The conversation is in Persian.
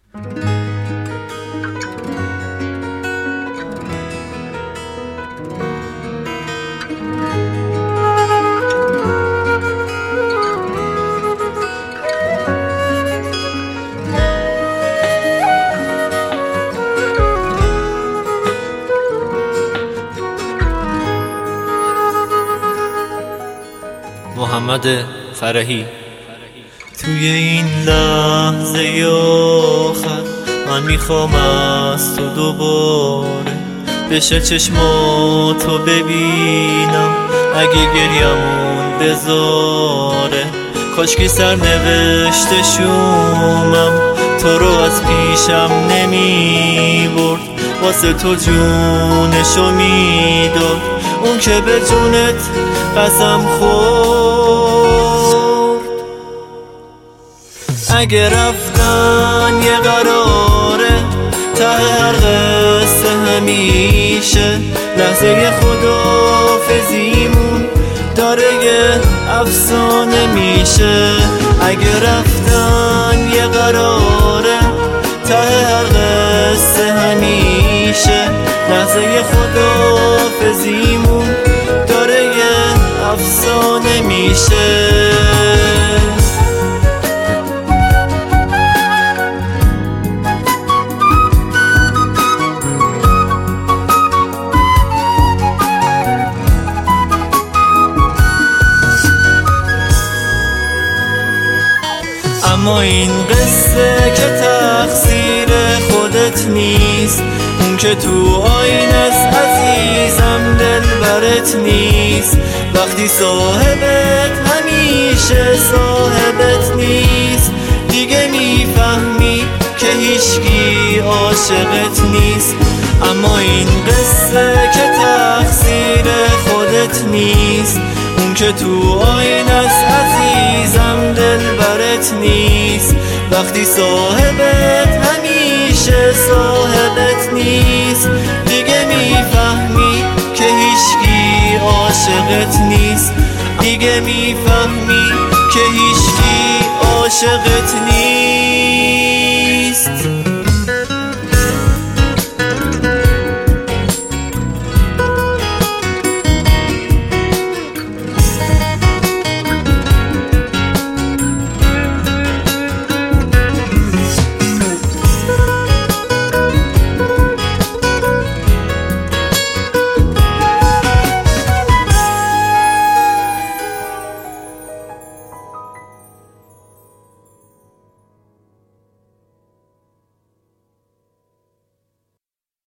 محمد فرحی. توی این لحظه آخر من میخوام از تو دوباره بشه چشماتو ببینم، اگه گریمون بذاره. کاشکی سرنوشته شومم تو رو از پیشم نمیبرد، واسه تو جونشو میداد اون که به جونت قسم خورد. اگه رفتن یه قراره ته هر قصه همیشه، لحظه خداحافظیمون داره یه افسانه میشه. اگه رفتن یه قراره ته هر قصه همیشه، لحظه خداحافظیمون داره یه افسانه میشه. اما این قصه که تقصیر خودت نیست، اون که تو آینه است عزیزم دلبرت نیست. وقتی صاحبت همیشه صاحبت نیست، دیگه میفهمی که هیچکی عاشقت نیست. اما این قصه که تقصیر خودت نیست، اون که تو آینه است عزیزم دلبرت نیست. وقتی صاحبت همیشه صاحبت نیست، دیگه میفهمی که هیچکی عاشقت نیست. دیگه میفهمی که هیچکی عاشقت نیست.